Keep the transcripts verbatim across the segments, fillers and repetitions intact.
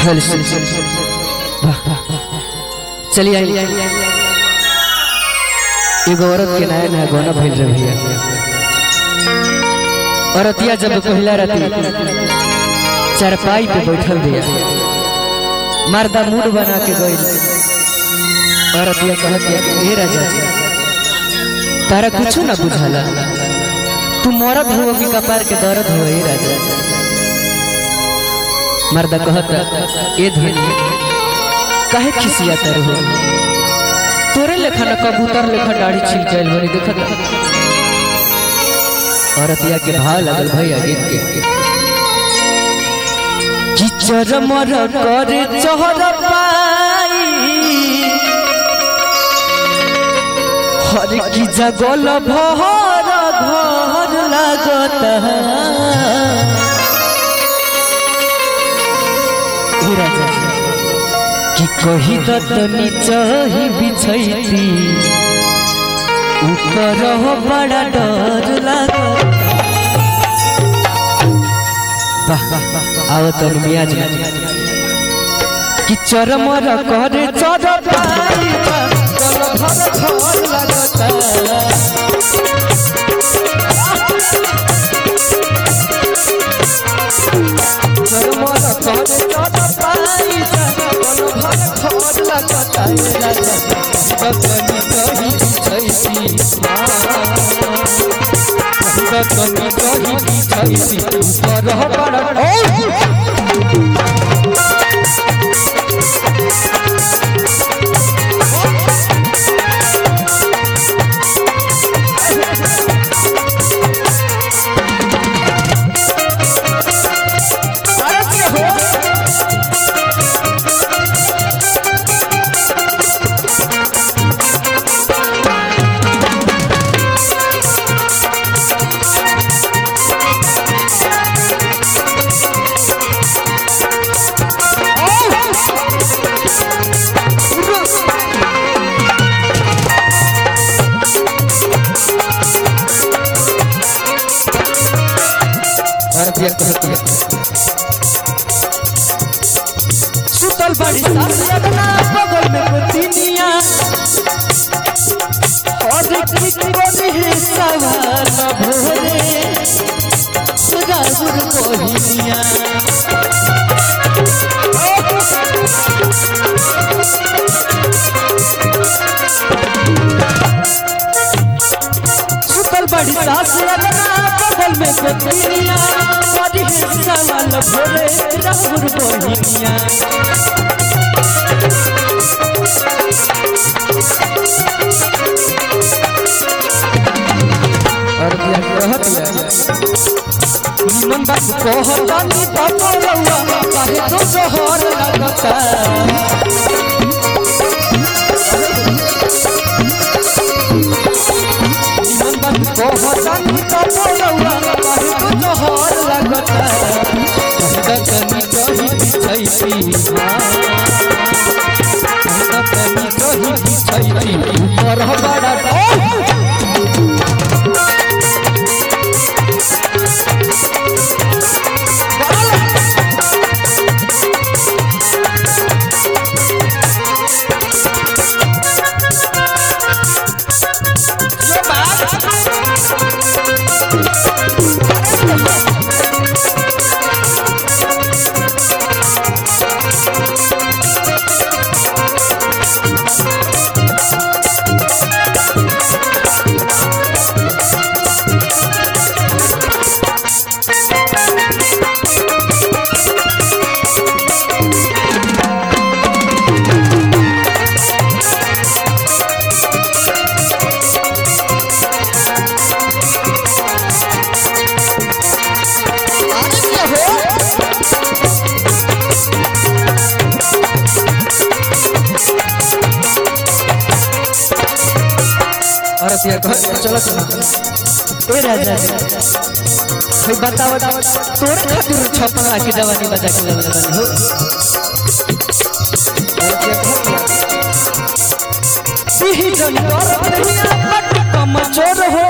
चलिए एगो औरत के नया नया गाना भइल रहे भैया। औरतिया जब पहला राती चारपाई पे बैठल भैया, मर्दा मूड बना के गई। औरतिया कहत हे राजा तारा कुछ ना बुझाला, तू मरद हो कि कपार के दर्द हो। हे राजा मर्दा कहत ए धनी काहे खिसियाता रहो, तोरे लेखा न कबूतर लेखा दाढ़ी छिल जाइल बनी देखत। औरतिया के भाव लगल भैया गीत के कि चरमर करे चहर पाई हर की जगल भर घर लागत कि कही दतनी चाही बिछैती ऊपर हो बड़ा डर लागत। आओ तन मियाँ जी कि चरमर करे चर पाई घर लागत। चरमर करे चर पाई घर लागत। कतनी कही बिछैती कतनी कही बिछैती ऊपर हो बड़ा सुतल बड़ी सासना बगल में गोतिनिया और की कोनी है सवाल भोरे राहुल कोहिनिया। सुतल बड़ी सासना बगल में गोतिनिया सवाल भोरे राहुल कोहिनिया। और क्या कहत निमन बात कहतानी तपलवा काहे तो जोहर लगता। निमन बात कहतानी तपलवा काहे तो जोहर लगता। कतनी कही बिछैती कतनी कही बिछैती ऊपर बड़ा चलो ए राजा भाई बताओ तोरे खातिर छप्पन लाख की जवानी बजा के लेवल बनी हो। सिही जन कर दुनिया मत कमजोर हो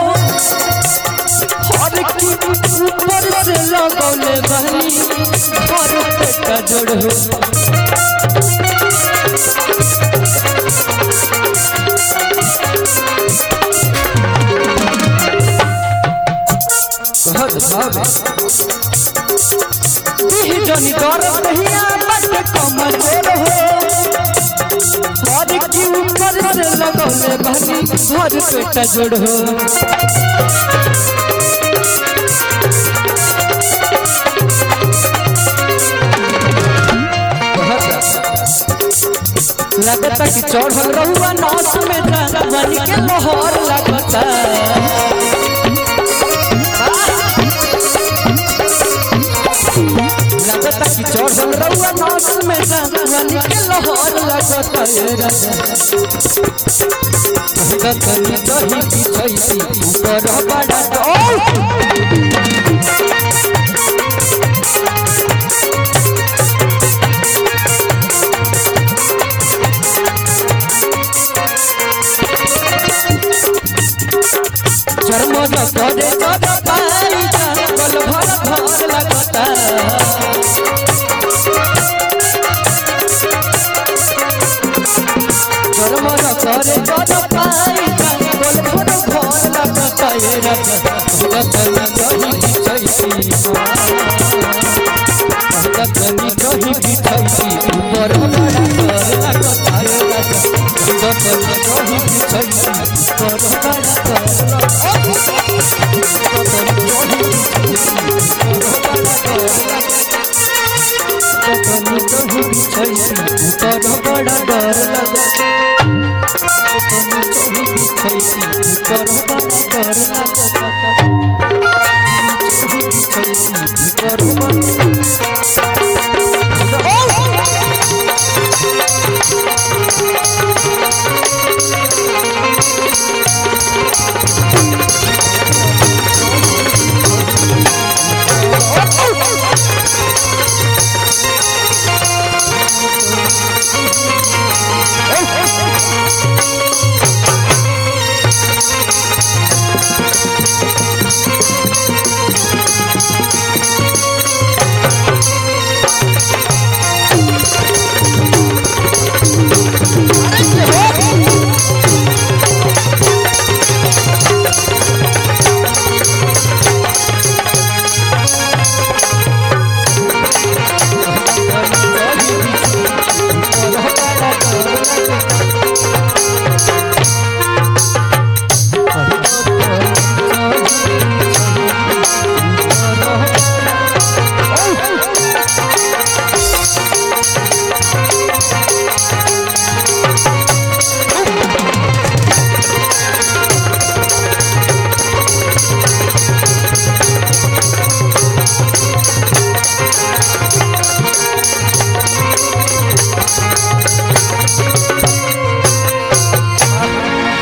हर की ऊपर से लगौले बहनी घर पे का जोड़ हो। भाव दिही जनी दर्द नहीं बट कमर हो और की ऊपर से लगौले बनी भर पेट जोड़ हो लगता कि चढ़ल रहुआ नाच में बन के लहर लगता लगता कि चढ़ल रहुआ नाच में बन के लहर लगता तनी दही बिछैसी ऊपर बड़ा चरमोज करे जब पाई जंगल भर भर लगता चरमोज करे जब पाई जंगल भर भर लगता ये रतन दही बिछैसी रतन दही बिछैसी ऊपर बड़ा लगता ये रतन दही बिछैसी ऊपर बड़ा बड़ा डर लगता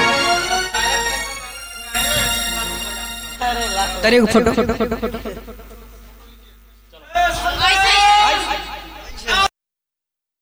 तेरे फोटो फोटो फोटो फोटो